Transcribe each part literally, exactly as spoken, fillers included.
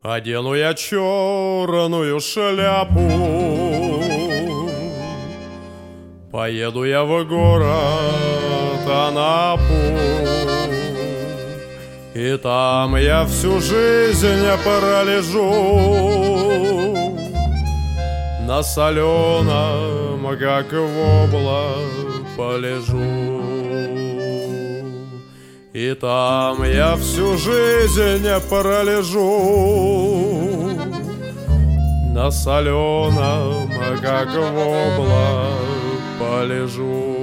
Одену я черную шляпу, поеду я в город Анапу, и там я всю жизнь пролежу на соленом, как вобла, полежу. И там я всю жизнь пролежу на соленом, как вобла, полежу.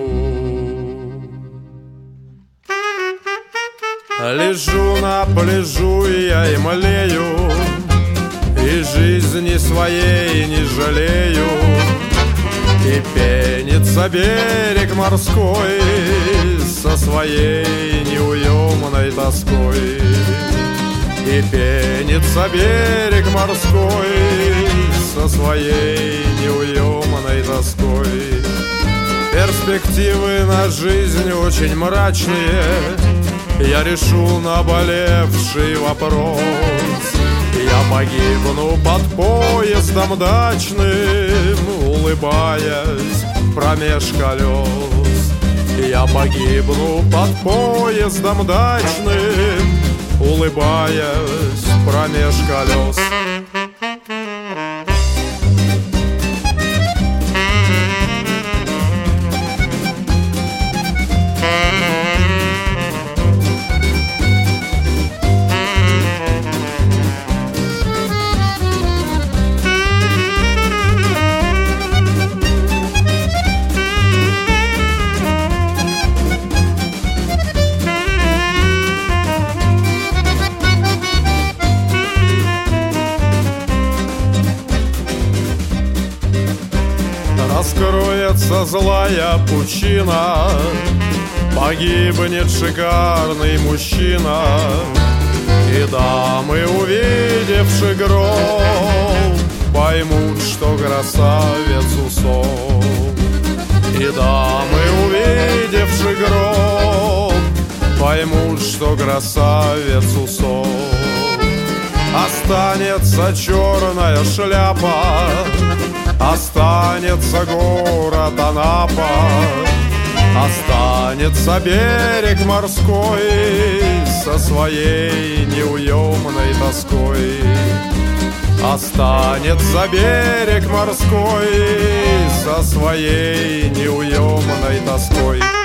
Лежу на пляжу я и млею, и жизни своей не жалею. И пенится берег морской со своей неуемной тоской. И пенится берег морской со своей неуемной тоской. Перспективы на жизнь очень мрачные, я решу наболевший вопрос. Я погибну под поездом дачным, улыбаясь промеж колес. Я погибну под поездом дачным, улыбаясь промеж колес. Раскроется злая пучина, погибнет шикарный мужчина. И дамы, увидевши гроб, поймут, что красавец усол. И дамы, увидевши гроб, поймут, что красавец усол. Останется черная шляпа, останется город Анапа, останется берег морской со своей неуемной тоской. Останется берег морской со своей неуемной тоской.